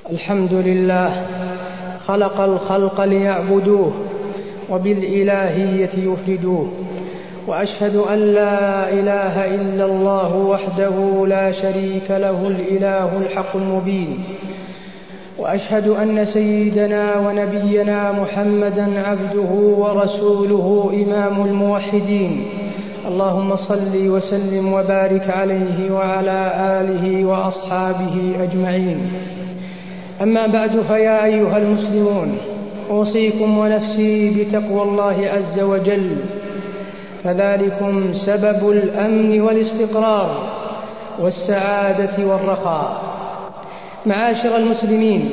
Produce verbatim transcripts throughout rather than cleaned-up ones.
الحمد لله خلق الخلق ليعبدوه وبالإلهية يفردوه، وأشهد أن لا إله إلا الله وحده لا شريك له الإله الحق المبين، وأشهد أن سيدنا ونبينا محمدًا عبده ورسوله إمام الموحدين. اللهم صل وسلم وبارك عليه وعلى آله وأصحابه أجمعين. أما بعد، فيا أيها المسلمون، أوصيكم ونفسي بتقوى الله عز وجل، فذلكم سبب الأمن والاستقرار والسعادة والرخاء. معاشر المسلمين،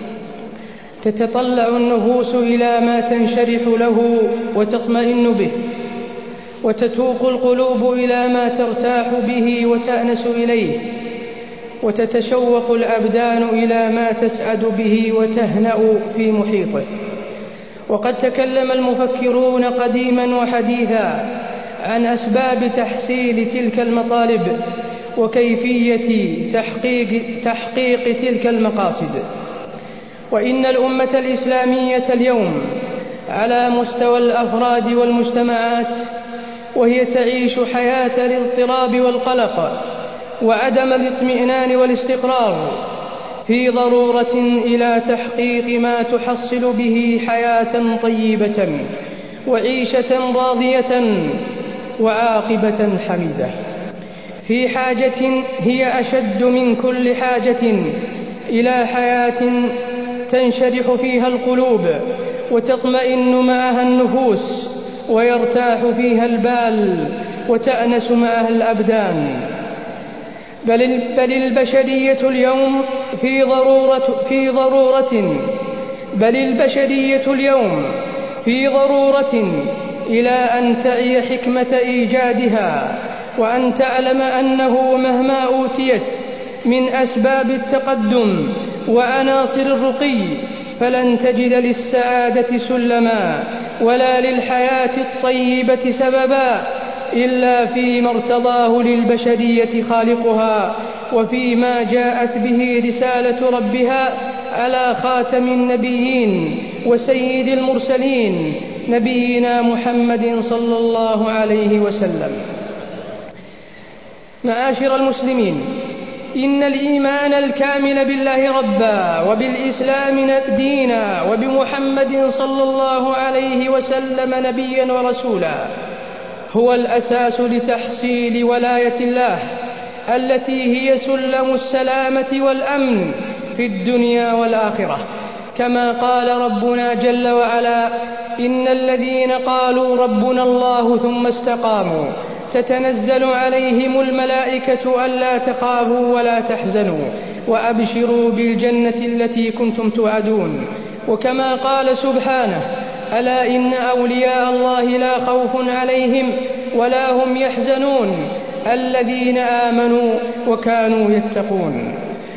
تتطلع النفوس إلى ما تنشرح له وتطمئن به، وتتوق القلوب إلى ما ترتاح به وتأنس إليه، وتتشوق الأبدان إلى ما تسعد به وتهنأ في محيطه. وقد تكلم المفكرون قديما وحديثا عن أسباب تحصيل تلك المطالب وكيفية تحقيق, تحقيق تلك المقاصد. وإن الأمة الإسلامية اليوم على مستوى الأفراد والمجتمعات وهي تعيش حياة الاضطراب والقلق وعدم الاطمئنان والاستقرار، في ضرورة إلى تحقيق ما تحصل به حياة طيبة وعيشة راضية وعاقبة حميدة، في حاجة هي أشد من كل حاجة إلى حياة تنشرح فيها القلوب وتطمئن معها النفوس ويرتاح فيها البال وتأنس معها الأبدان. بل, بل البشرية اليوم في ضرورة, في ضرورة بل البشرية اليوم في ضرورة إلى أن تعي حكمة إيجادها، وأن تعلم أنه مهما أوتيت من أسباب التقدم وعناصر الرقي فلن تجد للسعادة سلما ولا للحياة الطيبة سببا إلا فيما ارتضاه للبشرية خالقها، وفيما جاءت به رسالة ربها على خاتم النبيين وسيد المرسلين نبينا محمد صلى الله عليه وسلم. معاشر المسلمين، إن الإيمان الكامل بالله ربا وبالإسلام دينا وبمحمد صلى الله عليه وسلم نبيا ورسولا هو الأساس لتحصيل ولاية الله التي هي سلم السلامة والأمن في الدنيا والآخرة، كما قال ربنا جل وعلا: إن الذين قالوا ربنا الله ثم استقاموا تتنزل عليهم الملائكة ألا تخافوا ولا تحزنوا وأبشروا بالجنة التي كنتم توعدون. وكما قال سبحانه: ألا إن أولياء الله لا خوف عليهم ولا هم يحزنون الذين آمنوا وكانوا يتقون.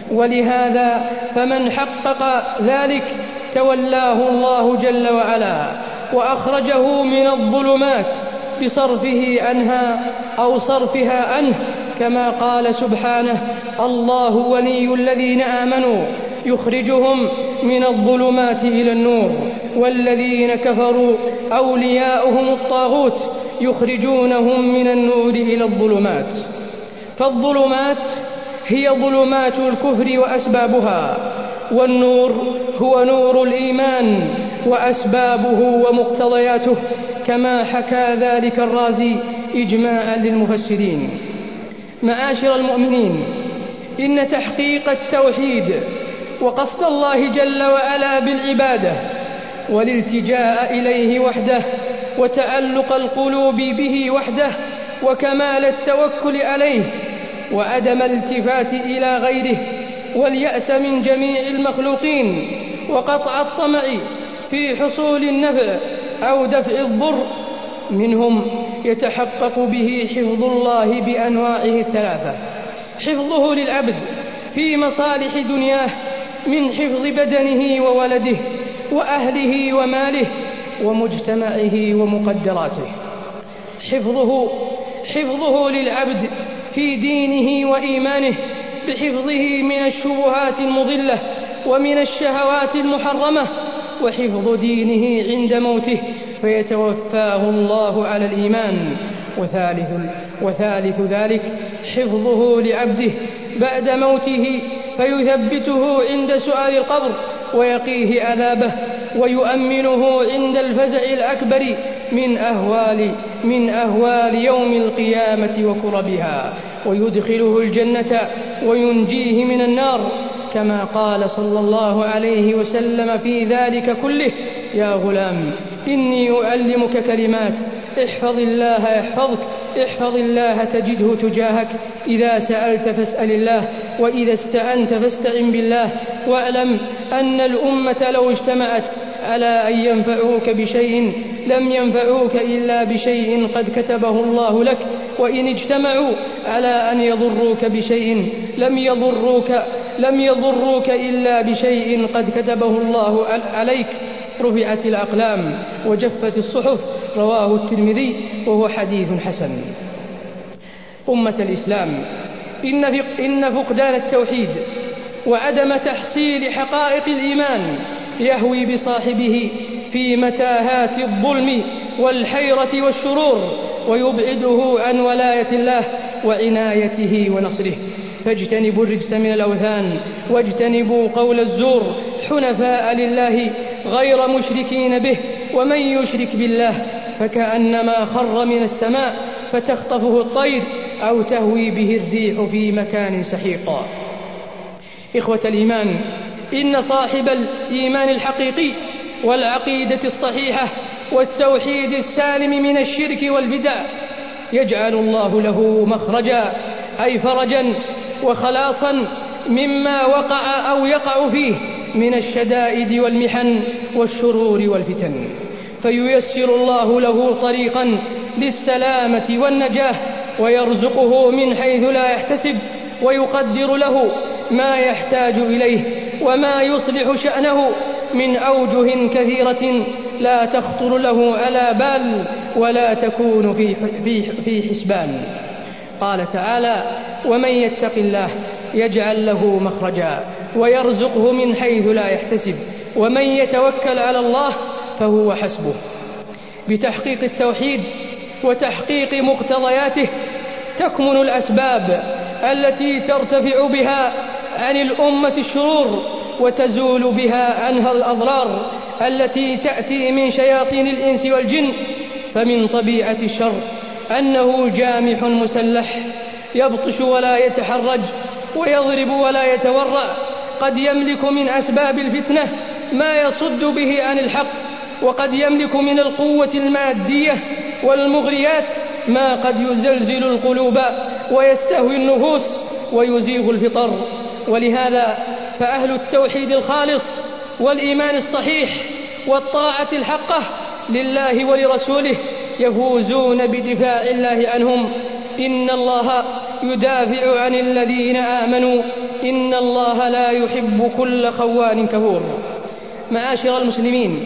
ولهذا فمن حقق ذلك تولاه الله جل وعلا وأخرجه من الظلمات بصرفه عنها أو صرفها عنه، كما قال سبحانه: الله ولي الذين آمنوا يخرجهم من الظلمات إلى النور والذين كفروا أولياؤهم الطاغوت يخرجونهم من النور إلى الظلمات. فالظلمات هي ظلمات الكفر وأسبابها، والنور هو نور الإيمان وأسبابه ومقتضياته، كما حكى ذلك الرازي إجماعا للمفسرين. معاشر المؤمنين، إن تحقيق التوحيد وقصد الله جل وعلا بالعبادة والالتجاء إليه وحده وتألق القلوب به وحده وكمال التوكل عليه وعدم الالتفات إلى غيره واليأس من جميع المخلوقين وقطع الطمع في حصول النفع أو دفع الضر منهم، يتحقق به حفظ الله بأنواعه الثلاثة: حفظه للعبد في مصالح دنياه من حفظ بدنه وولده وأهله وماله ومجتمعه ومقدراته، حفظه حفظه للعبد في دينه وإيمانه بحفظه من الشبهات المضلة ومن الشهوات المحرمة، وحفظ دينه عند موته فيتوفاه الله على الإيمان. وثالث, وثالث ذلك حفظه لعبده بعد موته فيثبته عند سؤال القبر ويقيه عذابه ويؤمنه عند الفزع الأكبر من أهوال, من أهوال يوم القيامة وكربها، ويدخله الجنة وينجيه من النار، كما قال صلى الله عليه وسلم في ذلك كله: يا غلام إني أعلمك كلمات احفظ الله يحفظك، احفظ الله تجده تجاهك، إذا سألت فاسأل الله، وإذا استعنت فاستعن بالله، واعلم أن الأمة لو اجتمعت على أن ينفعوك بشيء لم ينفعوك إلا بشيء قد كتبه الله لك، وإن اجتمعوا على أن يضروك بشيء لم يضروك, لم يضروك إلا بشيء قد كتبه الله عليك. رفعت الأقلام وجفت الصحف. رواه الترمذي وهو حديث حسن. أمة الإسلام، إن, إن فقدان التوحيد وعدم تحصيل حقائق الإيمان يهوي بصاحبه في متاهات الظلم والحيرة والشرور، ويبعده عن ولاية الله وعنايته ونصره. فاجتنبوا الرجس من الأوثان، واجتنبوا قول الزور، حنفاء لله غير مشركين به، ومن يشرك بالله فكأنما خر من السماء فتخطفه الطير أو تهوي به الريح في مكان سحيق. إخوة الإيمان، إن صاحب الإيمان الحقيقي والعقيدة الصحيحة والتوحيد السالم من الشرك والبدع يجعل الله له مخرجا، أي فرجا وخلاصا مما وقع أو يقع فيه من الشدائد والمحن والشرور والفتن، فييسر الله له طريقا للسلامة والنجاة، ويرزقه من حيث لا يحتسب، ويقدر له ما يحتاج إليه وما يصلح شأنه من أوجه كثيرة لا تخطر له على بال ولا تكون في, في, في حسبان. قال تعالى: ومن يتق الله يجعل له مخرجا ويرزقه من حيث لا يحتسب ومن يتوكل على الله فهو حسبه. بتحقيق التوحيد وتحقيق مقتضياته تكمن الأسباب التي ترتفع بها عن الأمة الشرور وتزول بها عنها الأضرار التي تأتي من شياطين الإنس والجن. فمن طبيعة الشر أنه جامح مسلح يبطش ولا يتحرج ويضرب ولا يتورع، قد يملك من أسباب الفتنة ما يصد به عن الحق، وقد يملك من القوة المادية والمغريات ما قد يزلزل القلوب ويستهوي النفوس ويزيغ الفطر. ولهذا فأهل التوحيد الخالص والإيمان الصحيح والطاعة الحقة لله ولرسوله يفوزون بدفاع الله عنهم. إن الله يدافع عن الذين آمنوا إن الله لا يحب كل خوان كفور. معاشر المسلمين،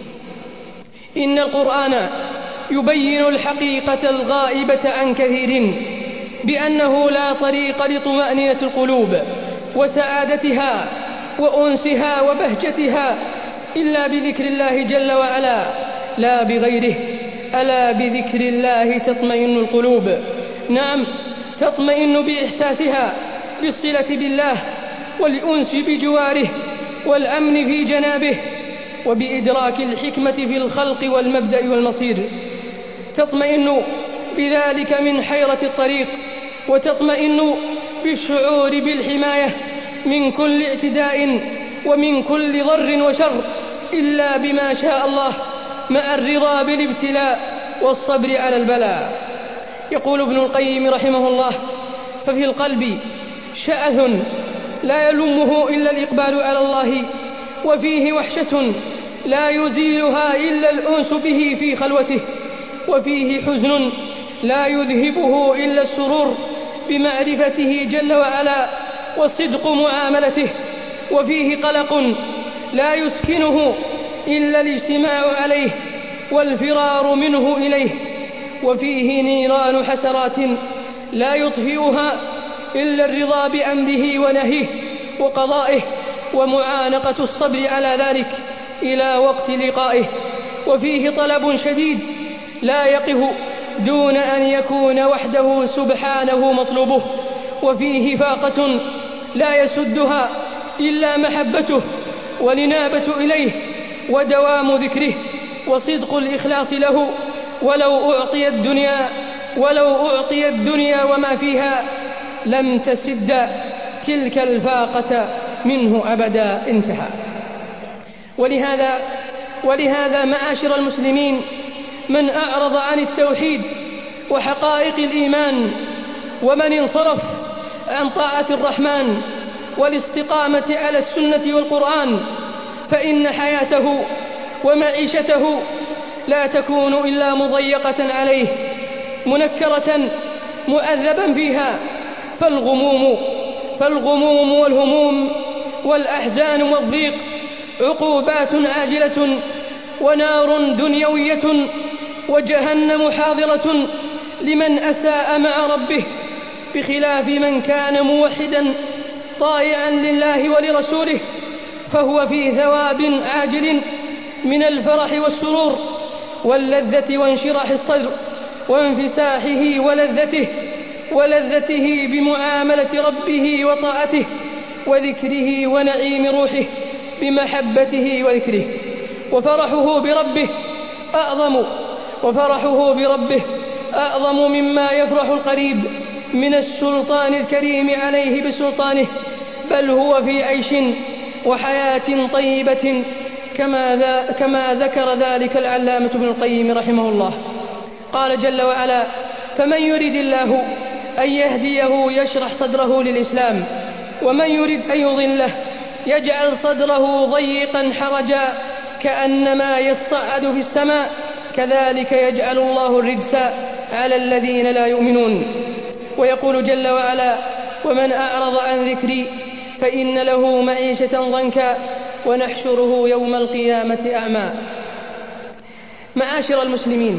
إن القرآن يبين الحقيقة الغائبة عن كثير بأنه لا طريق لطمأنينة القلوب وسعادتها وأنسها وبهجتها إلا بذكر الله جل وعلا لا بغيره. ألا بذكر الله تطمئن القلوب. نعم، تطمئن بإحساسها بالصلة بالله والأنس بجواره والأمن في جنابه وبإدراك الحكمة في الخلق والمبدأ والمصير. تطمئن بذلك من حيرة الطريق، وتطمئن بالشعور بالحماية من كل اعتداء ومن كل ضر وشر إلا بما شاء الله، مع الرضا بالابتلاء والصبر على البلاء. يقول ابن القيم رحمه الله: ففي القلب شأث لا يلومه إلا الإقبال على الله، وفيه وحشة لا يزيلها إلا الأنس به في خلوته، وفيه حزن لا يذهبه إلا السرور بمعرفته جل وعلا وصدق معاملته، وفيه قلق لا يسكنه إلا الاجتماع عليه والفرار منه إليه، وفيه نيران حسرات لا يطفئها إلا الرضا بأمره ونهيه وقضائه ومعانقة الصبر على ذلك إلى وقت لقائه، وفيه طلب شديد لا يقف دون أن يكون وحده سبحانه مطلوبه، وفيه فاقة لا يسدها إلا محبته والإنابة إليه ودوام ذكره وصدق الإخلاص له، ولو أعطي الدنيا ولو أعطي الدنيا وما فيها لم تسد تلك الفاقة منه أبدا. انتهى. ولهذا ولهذا معاشر المسلمين، من أعرض عن التوحيد وحقائق الإيمان ومن انصرف عن طاعة الرحمن والاستقامة على السنة والقرآن فإن حياته ومعيشته لا تكون إلا مضيقة عليه منكرة مؤذبا فيها، فالغموم فالغموم والهموم والأحزان والضيق عقوبات عاجلة ونار دنيوية وجهنم حاضرة لمن أساء مع ربه، بخلاف من كان موحدا طائعا لله ولرسوله فهو في ثواب عاجل من الفرح والسرور واللذة وانشراح الصدر وانفساحه ولذته ولذته بمعاملة ربه وطاعته وذكره ونعيم روحه بمحبته وذكره، وفرحه بربه أعظم وفرحه بربه أعظم مما يفرح القريب من السلطان الكريم عليه بسلطانه، بل هو في عيش وحياة طيبة كما, ذا كما ذكر ذلك العلامة ابن القيم رحمه الله. قال جل وعلا: فمن يريد الله أن يهديه يشرح صدره للإسلام، ومن يريد أن يضله يجعل صدره ضيقا حرجا كأنما يصعد في السماء، كذلك يجعل الله الرجس على الذين لا يؤمنون. ويقول جل وعلا: ومن أعرض عن ذكري فإن له معيشة ضنكا ونحشره يوم القيامة أعمى. معاشر المسلمين،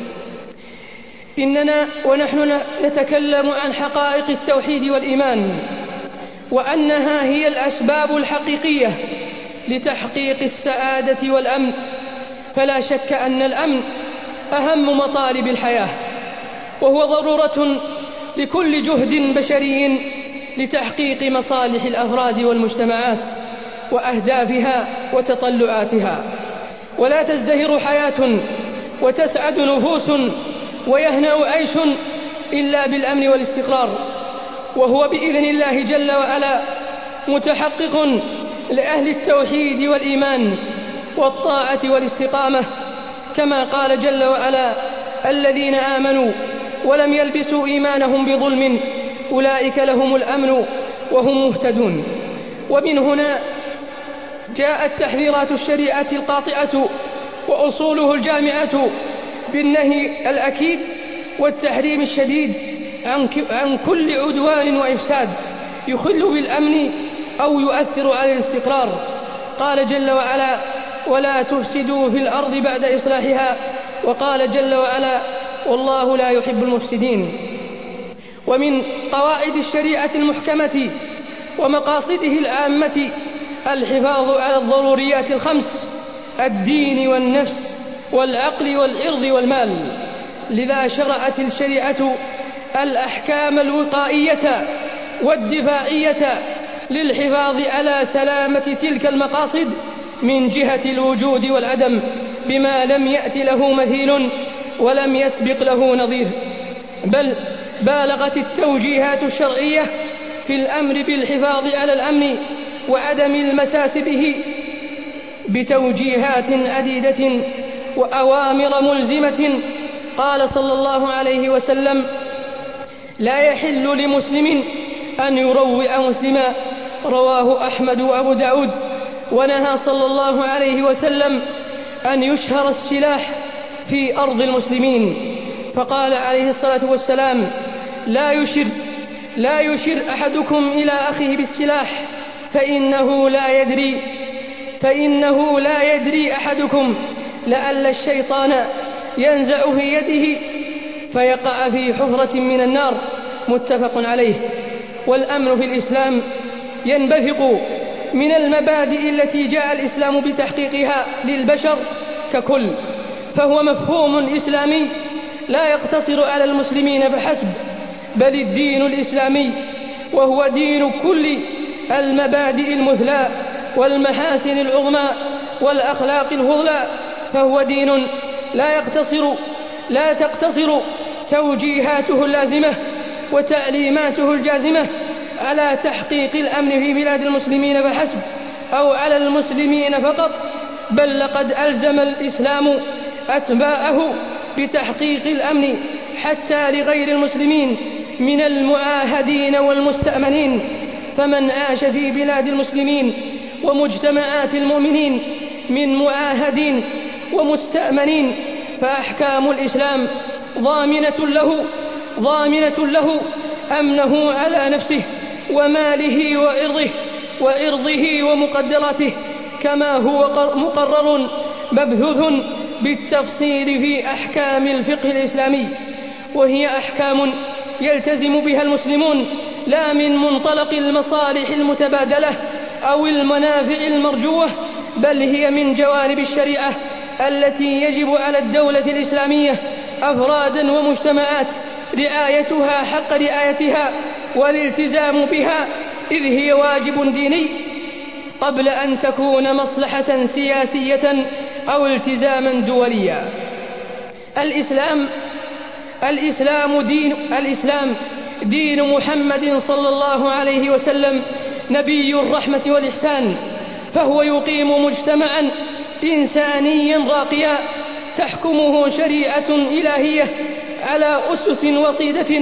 إننا ونحن نتكلم عن حقائق التوحيد والإيمان، وأنها هي الأسباب الحقيقية لتحقيق السعادة والأمن، فلا شك أن الأمن أهم مطالب الحياة، وهو ضرورة لكل جهد بشري لتحقيق مصالح الأفراد والمجتمعات وأهدافها وتطلعاتها. ولا تزدهر حياة وتسعد نفوس ويهنأ عيش إلا بالأمن والاستقرار، وهو بإذن الله جل وعلا متحقق لأهل التوحيد والإيمان والطاعة والاستقامة، كما قال جل وعلا: الذين آمنوا ولم يلبسوا إيمانهم بظلم أولئك لهم الأمن وهم مهتدون. ومن هنا جاءت تحذيرات الشريعة القاطعة وأصوله الجامعة بالنهي الأكيد والتحريم الشديد عن كل عدوان وإفساد يخل بالأمن أو يؤثر على الاستقرار. قال جل وعلا: ولا تفسدوا في الأرض بعد إصلاحها، وقال جل وعلا: والله لا يحب المفسدين. ومن قواعد الشريعة المحكمة ومقاصده العامة الحفاظ على الضروريات الخمس: الدين والنفس والعقل والعرض والمال. لذا شرعت الشريعة الأحكام الوقائية والدفاعية للحفاظ على سلامة تلك المقاصد من جهة الوجود والعدم، بما لم يأت له مثيل ولم يسبق له نظير. بل بالغت التوجيهات الشرعية في الأمر بالحفاظ على الأمن وعدم المساس به بتوجيهات عديدة وأوامر ملزمة. قال صلى الله عليه وسلم: لا يحل لمسلم أن يروع مسلما، رواه أحمد وأبو داود. ونهى صلى الله عليه وسلم أن يشهر السلاح في أرض المسلمين، فقال عليه الصلاة والسلام: لا يشر لا يشر أحدكم إلى أخيه بالسلاح فإنه لا يدري فإنه لا يدري أحدكم لعل الشيطان ينزع في يده فيقع في حفرة من النار. متفق عليه. والأمن في الإسلام ينبثق من المبادئ التي جاء الإسلام بتحقيقها للبشر ككل، فهو مفهوم إسلامي لا يقتصر على المسلمين فحسب، بل الدين الإسلامي وهو دين كل المبادئ المثلى والمحاسن العظمى والأخلاق الفضلى، فهو دين لا يقتصر لا تقتصر توجيهاته اللازمة وتعليماته الجازمة على تحقيق الأمن في بلاد المسلمين فحسب أو على المسلمين فقط، بل لقد ألزم الإسلام أتباعه بتحقيق الأمن حتى لغير المسلمين من المعاهدين والمستأمنين. فمن عاش في بلاد المسلمين ومجتمعات المؤمنين من معاهدين ومستأمنين فأحكام الإسلام ضامنة له ضامنة له أمنه على نفسه وماله وإرضه وإرضه ومقدراته، كما هو مقرر مبثوث بالتفصيل في أحكام الفقه الإسلامي، وهي أحكام يلتزم بها المسلمون لا من منطلق المصالح المتبادلة أو المنافع المرجوة، بل هي من جوانب الشريعة التي يجب على الدولة الإسلامية أفرادا ومجتمعات رعايتها حق رعايتها والالتزام بها، إذ هي واجب ديني قبل أن تكون مصلحة سياسية أو التزاما دوليا. الإسلام الإسلام دين الإسلام دين محمد صلى الله عليه وسلم نبي الرحمة والإحسان، فهو يقيم مجتمعا إنسانيا راقيا تحكمه شريعة إلهية على أسس وطيدة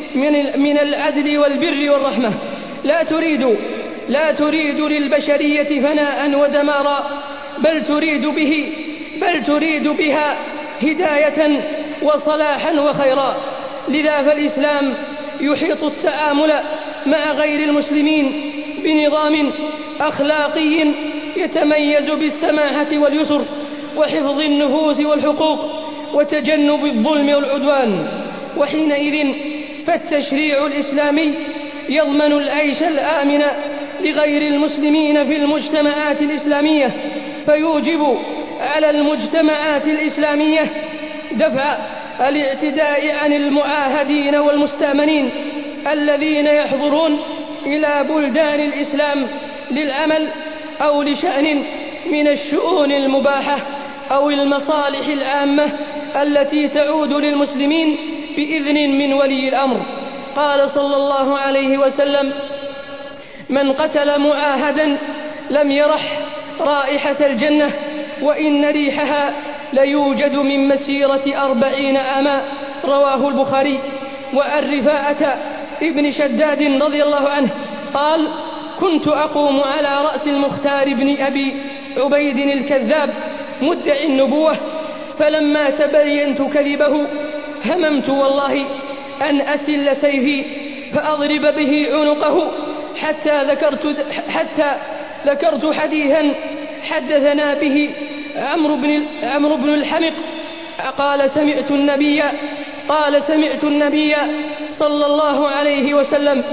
من العدل والبر والرحمة، لا تريد لا تريد للبشرية فناء ودمارا، بل تريد به بل تريد بها هداية وصلاحا وخيرا. لذا فالإسلام يحيط التعامل مع غير المسلمين بنظام أخلاقي يتميز بالسماحة واليسر وحفظ النفوس والحقوق وتجنب الظلم والعدوان، وحينئذ فالتشريع الإسلامي يضمن العيش الآمن لغير المسلمين في المجتمعات الإسلامية، فيوجب على المجتمعات الإسلامية دفع الاعتداء عن المعاهدين والمستأمنين الذين يحضرون إلى بلدان الإسلام للعمل أو لشأن من الشؤون المباحة أو المصالح العامة التي تعود للمسلمين بإذن من ولي الأمر. قال صلى الله عليه وسلم: من قتل معاهدا لم يرح رائحة الجنة وإن ريحها ليوجد من مسيرة أربعين عاما. رواه البخاري. وعن رفاعة ابن شداد رضي الله عنه قال: كنت أقوم على رأس المختار بن أبي عبيد الكذاب مدعي النبوة، فلما تبينت كذبه هممت والله أن أسل سيفي فأضرب به عنقه حتى ذكرت, حتى ذكرت حديثا حدثنا به عمرو بن, عمرو بن الحمق قال سمعت النبي قال سمعت النبي صلى الله عليه وسلم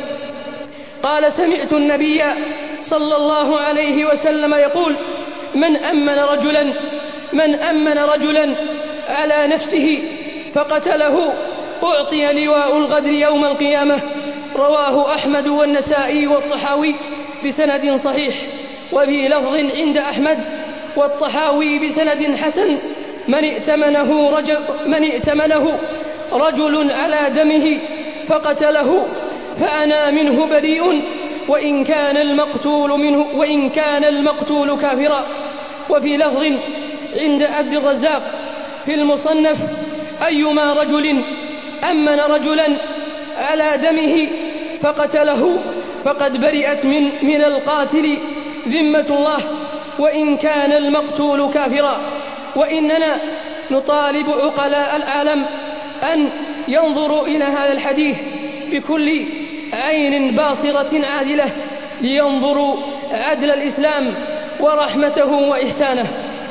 قال سمعت النبي صلى الله عليه وسلم يقول: من أمن رجلا من أمن رجلا على نفسه فقتله أعطي لواء الغدر يوم القيامة. رواه أحمد والنسائي والطحاوي بسند صحيح. وفي لفظ عند أحمد والطحاوي بسند حسن: من ائتمنه رجل, من ائتمنه رجل على دمه فقتله فأنا منه بريء وإن كان المقتول منه وإن كان المقتول كافرا. وفي لفظ عند عبد الرزاق في المصنف: أيما رجل أمن رجلا على دمه فقتله فقد برئت من, من القاتل ذمة الله وإن كان المقتول كافرا. وإننا نطالب عقلاء العالم أن ينظروا إلى هذا الحديث بكل عين باصرة عادلة، لينظروا عدل الإسلام ورحمته وإحسانه.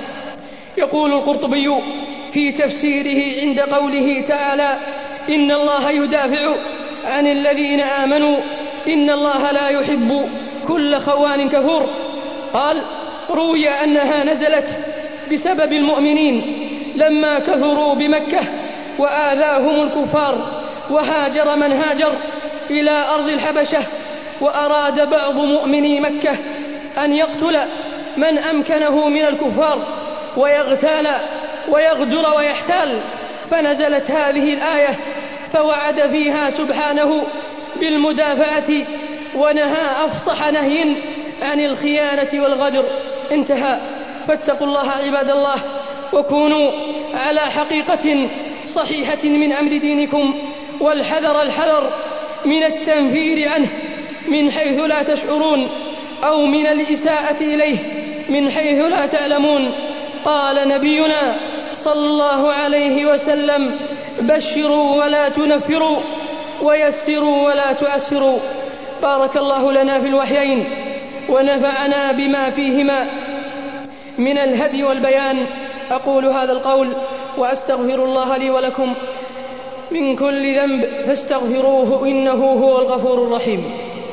يقول القرطبي في تفسيره عند قوله تعالى: إن الله يدافع عن الذين آمنوا إن الله لا يحب كل خوان كفور. قال: روي أنها نزلت بسبب المؤمنين لما كثروا بمكة وآذاهم الكفار، وهاجر من هاجر إلى أرض الحبشة، وأراد بعض مؤمني مكة أن يقتل من أمكنه من الكفار ويغتال ويغدر ويحتال، فنزلت هذه الآية فوعد فيها سبحانه بالمدافعة ونهى أفصح نهي عن الخيانة والغدر. انتهى. فاتقوا الله عباد الله، وكونوا على حقيقة صحيحة من أمر دينكم، والحذر الحذر من التنفير عنه من حيث لا تشعرون، أو من الإساءة إليه من حيث لا تعلمون. قال نبينا صلى الله عليه وسلم: بشروا ولا تنفروا، ويسروا ولا تؤسروا. بارك الله لنا في الوحيين، ونفعنا بما فيهما من الهدي والبيان. أقول هذا القول وأستغفر الله لي ولكم من كل ذنب فاستغفروه إنه هو الغفور الرحيم.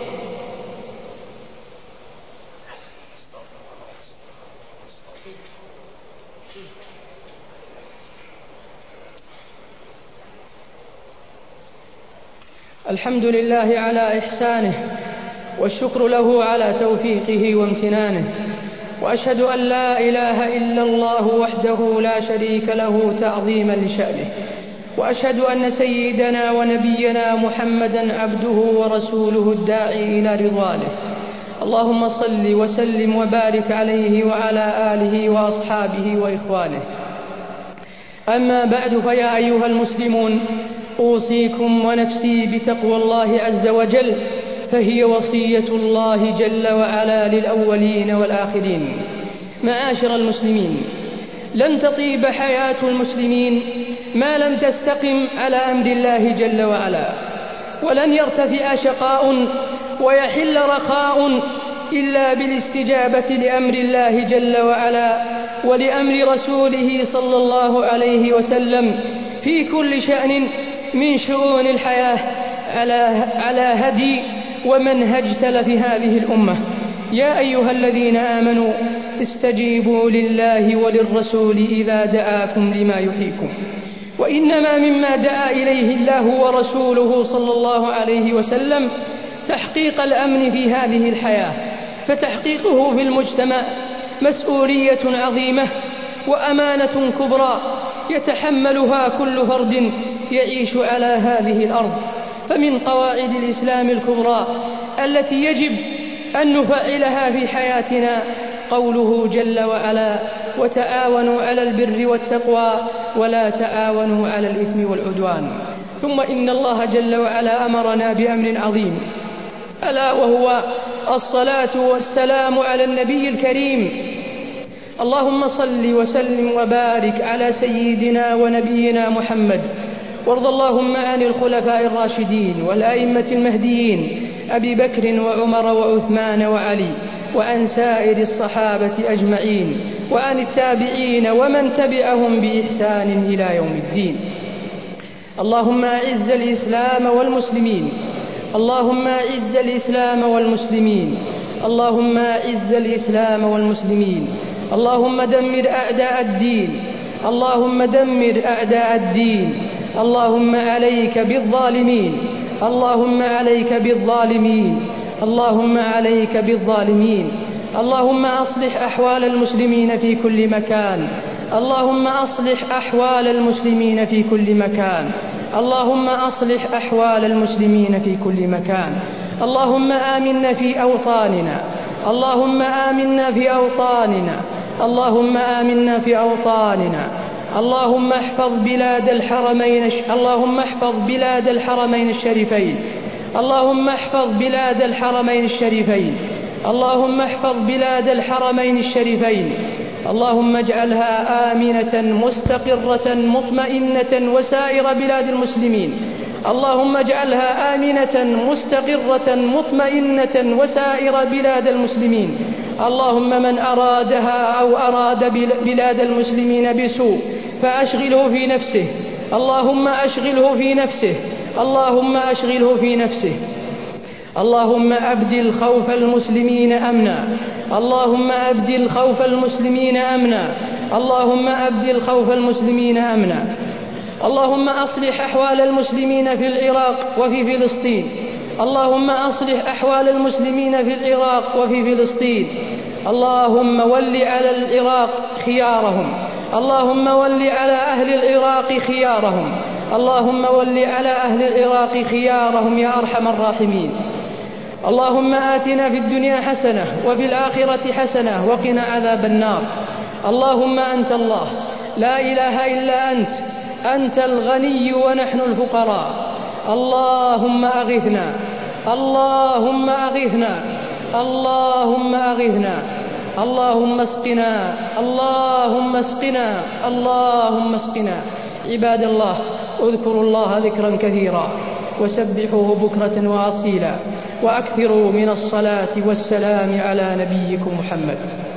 الحمد لله على إحسانه، والشكر له على توفيقه وامتنانه، وأشهد أن لا إله إلا الله وحده لا شريك له تعظيما لشأنه، وأشهد أن سيدنا ونبينا محمدا عبده ورسوله الداعي إلى رضوانه. اللهم صل وسلم وبارك عليه وعلى آله وأصحابه وإخوانه. أما بعد، فيا أيها المسلمون، أوصيكم ونفسي بتقوى الله عز وجل، فهي وصية الله جل وعلا للأولين والآخرين. معاشر المسلمين، لن تطيب حياة المسلمين ما لم تستقم على أمر الله جل وعلا، ولن يرتفع شقاء ويحل رخاء إلا بالاستجابة لأمر الله جل وعلا ولأمر رسوله صلى الله عليه وسلم في كل شأن من شؤون الحياة على, على هدي ومنهج سلف هذه الأمة. يا أيها الذين آمنوا استجيبوا لله وللرسول إذا دعاكم لما يحييكم. وإنما مما دعا إليه الله ورسوله صلى الله عليه وسلم تحقيق الأمن في هذه الحياة، فتحقيقه في المجتمع مسؤولية عظيمة وأمانة كبرى يتحملها كل فرد يعيش على هذه الأرض. فمن قواعد الإسلام الكبرى التي يجب أن نفعلها في حياتنا قوله جل وعلا: وتعاونوا على البر والتقوى ولا تعاونوا على الإثم والعدوان. ثم إن الله جل وعلا أمرنا بأمر عظيم، ألا وهو الصلاة والسلام على النبي الكريم. اللهم صل وسلم وبارك على سيدنا ونبينا محمد، وارض اللهم عن الخلفاء الراشدين والأئمة المهديين أبي بكر وعمر وعثمان وعلي، وعن سائر الصحابة أجمعين، وعن التابعين ومن تبعهم بإحسان إلى يوم الدين. اللهم أعز الإسلام والمسلمين، اللهم أعز الإسلام والمسلمين، اللهم أعز الإسلام والمسلمين. اللهم دمر أعداء الدين، اللهم دمر أعداء الدين. اللهم عليك بالظالمين، اللهم عليك بالظالمين، اللهم عليك بالظالمين. اللهم أصلح أحوال المسلمين في كل مكان، اللهم أصلح أحوال المسلمين في كل مكان، اللهم أصلح أحوال المسلمين في كل مكان. اللهم آمنا في أوطاننا، اللهم آمنا في أوطاننا، اللهم آمنا في أوطاننا. اللهم احفظ بلاد الحرمين اللهم احفظ بلاد الحرمين الشريفين، اللهم احفظ بلاد الحرمين الشريفين، اللهم احفظ بلاد الحرمين الشريفين. اللهم اجعلها آمنة مستقرة مطمئنة وسائر بلاد المسلمين. اللهم اجعلها آمنة مستقرة مطمئنة وسائر بلاد المسلمين. اللهم من أرادها أو أراد بلاد المسلمين بسوء فأشغله في نفسه، اللهم أشغله في نفسه، اللهم أشغله في نفسه. اللهم أبدل خوف المسلمين أمنا اللهم أبدل خوف المسلمين أمنا اللهم أبدل خوف المسلمين أمنا اللهم أصلح أحوال المسلمين في العراق وفي فلسطين اللهم أصلح أحوال المسلمين في العراق وفي فلسطين اللهم ول على العراق خيارهم اللهم ول على أهل العراق خيارهم اللهم ول على أهل العراق خيارهم يا أرحم الراحمين. اللهم آتنا في الدنيا حسنة وفي الآخرة حسنة وقنا عذاب النار. اللهم أنت الله لا إله إلا أنت أنت الغني ونحن الفقراء. اللهم أغثنا اللهم أغثنا اللهم أغثنا اللهم اسقنا اللهم اسقنا اللهم اسقنا. عباد الله اذكروا الله ذكرا كثيرا وسبحوه بكرة وأصيلا وأكثروا من الصلاة والسلام على نبيكم محمد.